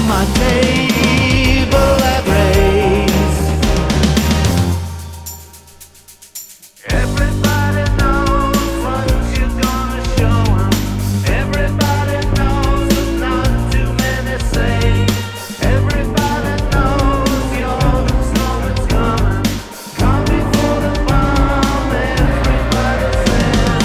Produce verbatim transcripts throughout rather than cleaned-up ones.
my table at race. Everybody knows what you're gonna show 'em. Everybody knows there's not too many say. Everybody knows you're the storm that's coming. Come before the bomb, everybody says.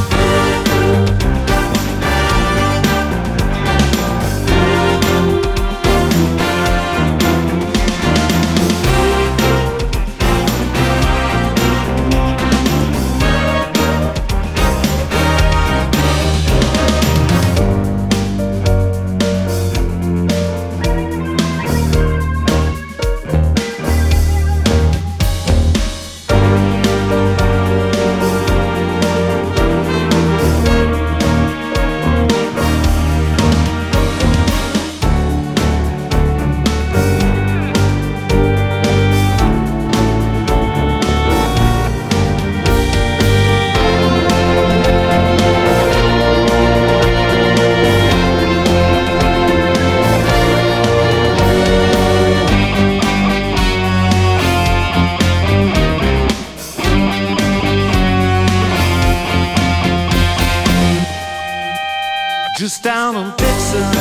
Just down on Dixon,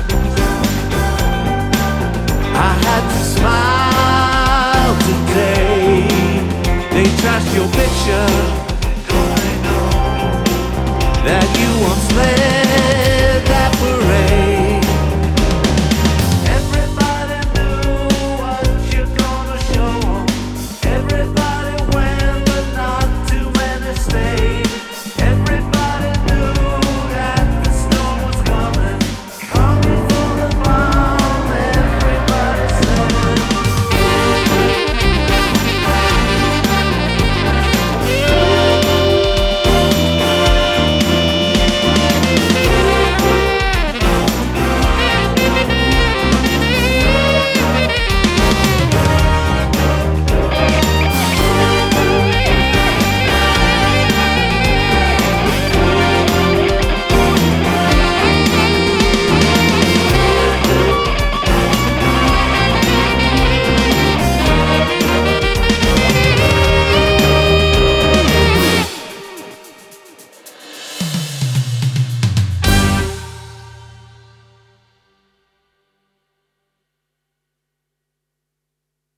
I had to smile today. They trashed your picture